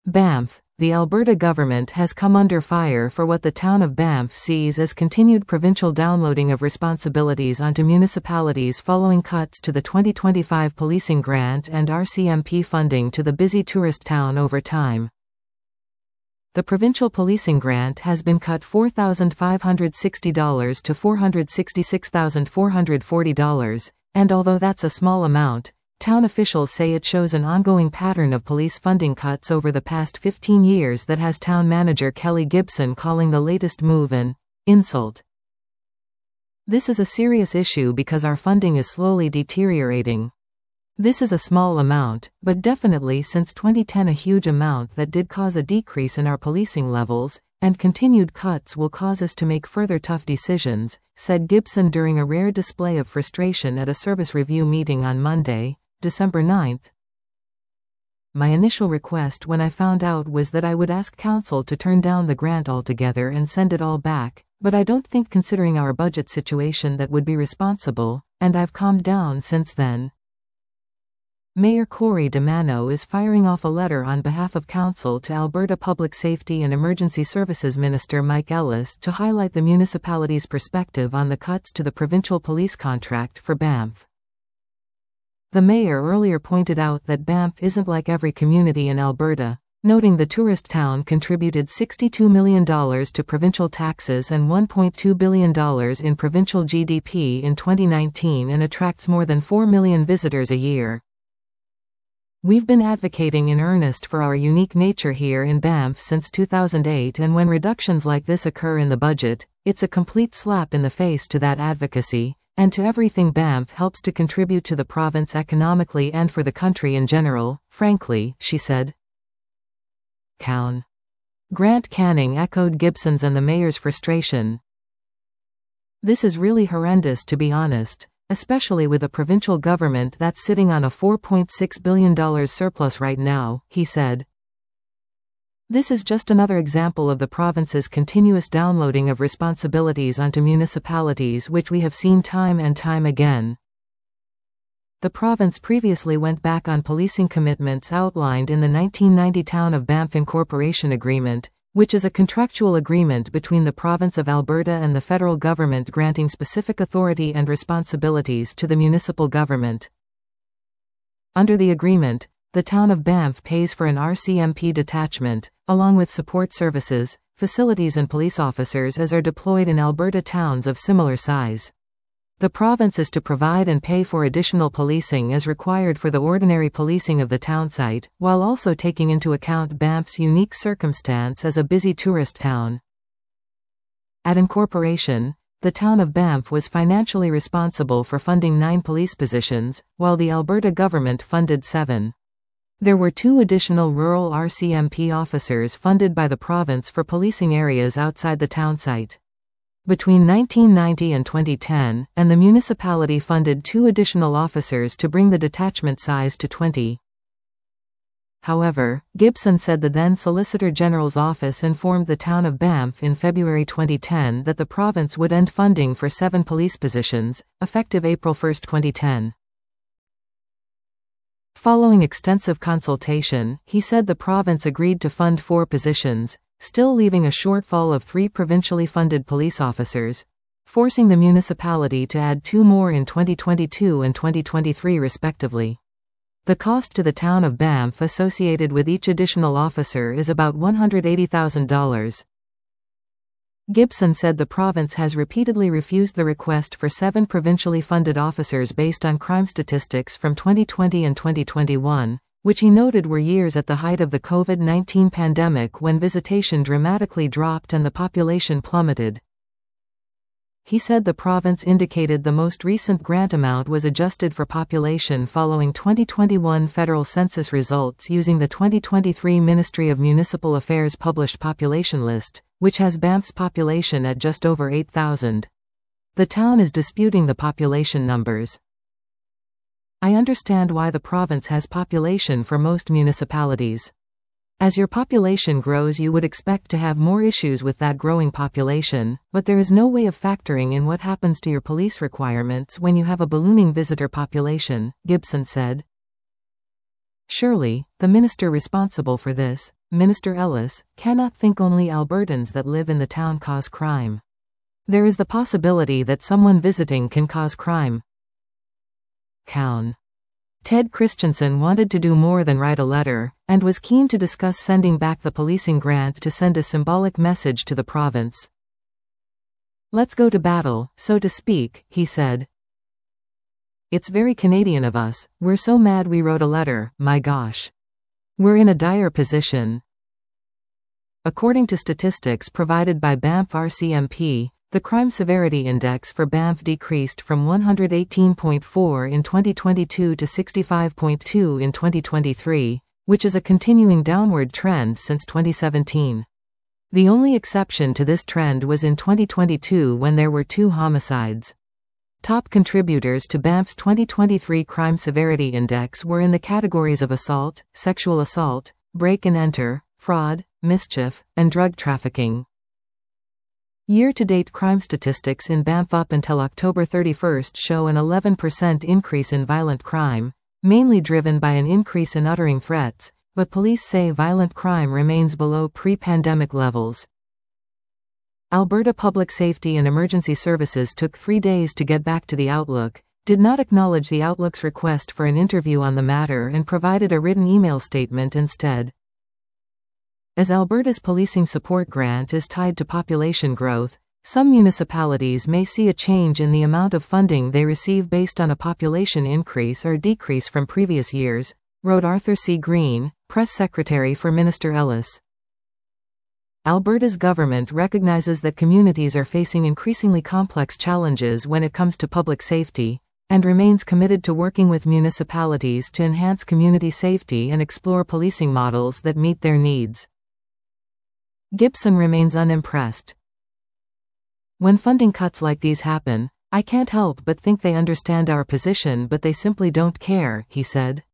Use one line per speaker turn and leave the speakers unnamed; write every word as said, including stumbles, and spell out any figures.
Banff. The Alberta government has come under fire for what the town of Banff sees as continued provincial downloading of responsibilities onto municipalities following cuts to the twenty twenty-five policing grant and R C M P funding to the busy tourist town over time. The provincial policing grant has been cut four thousand five hundred sixty dollars to four hundred sixty-six thousand four hundred forty dollars, and although that's a small amount, town officials say it shows an ongoing pattern of police funding cuts over the past fifteen years that has town manager Kelly Gibson calling the latest move an insult. This is a serious issue because our funding is slowly deteriorating. This is a small amount, but definitely since twenty ten a huge amount that did cause a decrease in our policing levels, and continued cuts will cause us to make further tough decisions, said Gibson during a rare display of frustration at a service review meeting on Monday, December ninth. My initial request when I found out was that I would ask council to turn down the grant altogether and send it all back, but I don't think considering our budget situation that would be responsible, and I've calmed down since then. Mayor Corey DeMano is firing off a letter on behalf of council to Alberta Public Safety and Emergency Services Minister Mike Ellis to highlight the municipality's perspective on the cuts to the provincial police contract for Banff. The mayor earlier pointed out that Banff isn't like every community in Alberta, noting the tourist town contributed sixty-two million dollars to provincial taxes and one point two billion dollars in provincial G D P in twenty nineteen and attracts more than four million visitors a year. We've been advocating in earnest for our unique nature here in Banff since two thousand eight, and when reductions like this occur in the budget, it's a complete slap in the face to that advocacy, and to everything Banff helps to contribute to the province economically and for the country in general, frankly, she said. Cown. Grant Canning echoed Gibson's and the mayor's frustration. This is really horrendous, to be honest, especially with a provincial government that's sitting on a four point six billion dollars surplus right now, he said. This is just another example of the province's continuous downloading of responsibilities onto municipalities, which we have seen time and time again. The province previously went back on policing commitments outlined in the nineteen ninety Town of Banff Incorporation Agreement, which is a contractual agreement between the province of Alberta and the federal government granting specific authority and responsibilities to the municipal government. Under the agreement, the town of Banff pays for an R C M P detachment, along with support services, facilities and police officers as are deployed in Alberta towns of similar size. The province is to provide and pay for additional policing as required for the ordinary policing of the town site, while also taking into account Banff's unique circumstance as a busy tourist town. At incorporation, the town of Banff was financially responsible for funding nine police positions, while the Alberta government funded seven. There were two additional rural R C M P officers funded by the province for policing areas outside the town site. Between nineteen ninety and twenty ten, and the municipality funded two additional officers to bring the detachment size to twenty. However, Gibson said the then Solicitor General's office informed the town of Banff in February twenty ten that the province would end funding for seven police positions, effective April first twenty ten. Following extensive consultation, he said the province agreed to fund four positions, still leaving a shortfall of three provincially funded police officers, forcing the municipality to add two more in twenty twenty-two and twenty twenty-three respectively. The cost to the town of Banff associated with each additional officer is about one hundred eighty thousand dollars. Gibson said the province has repeatedly refused the request for seven provincially funded officers based on crime statistics from twenty twenty and twenty twenty-one, which he noted were years at the height of the COVID nineteen pandemic when visitation dramatically dropped and the population plummeted. He said the province indicated the most recent grant amount was adjusted for population following twenty twenty-one federal census results using the twenty twenty-three Ministry of Municipal Affairs published population list, which has Banff's population at just over eight thousand. The town is disputing the population numbers. I understand why the province has population for most municipalities. As your population grows, you would expect to have more issues with that growing population, but there is no way of factoring in what happens to your police requirements when you have a ballooning visitor population, Gibson said. Surely, the minister responsible for this Minister Ellis, cannot think only Albertans that live in the town cause crime. There is the possibility that someone visiting can cause crime. Cown. Ted Christensen wanted to do more than write a letter, and was keen to discuss sending back the policing grant to send a symbolic message to the province. Let's go to battle, so to speak, he said. It's very Canadian of us, we're so mad we wrote a letter, my gosh. We're in a dire position. According to statistics provided by Banff R C M P, the Crime Severity Index for Banff decreased from one hundred eighteen point four in twenty twenty-two to sixty-five point two in twenty twenty-three, which is a continuing downward trend since twenty seventeen. The only exception to this trend was in twenty twenty-two when there were two homicides. Top contributors to Banff's twenty twenty-three Crime Severity Index were in the categories of assault, sexual assault, break and enter, fraud, mischief, and drug trafficking. Year-to-date crime statistics in Banff up until October thirty-first show an eleven percent increase in violent crime, mainly driven by an increase in uttering threats, but police say violent crime remains below pre-pandemic levels. Alberta Public Safety and Emergency Services took three days to get back to the Outlook, did not acknowledge the Outlook's request for an interview on the matter and provided a written email statement instead. As Alberta's policing support grant is tied to population growth, some municipalities may see a change in the amount of funding they receive based on a population increase or decrease from previous years, wrote Arthur C. Green, press secretary for Minister Ellis. Alberta's government recognizes that communities are facing increasingly complex challenges when it comes to public safety, and remains committed to working with municipalities to enhance community safety and explore policing models that meet their needs. Gibson remains unimpressed. When funding cuts like these happen, I can't help but think they understand our position, but they simply don't care, he said.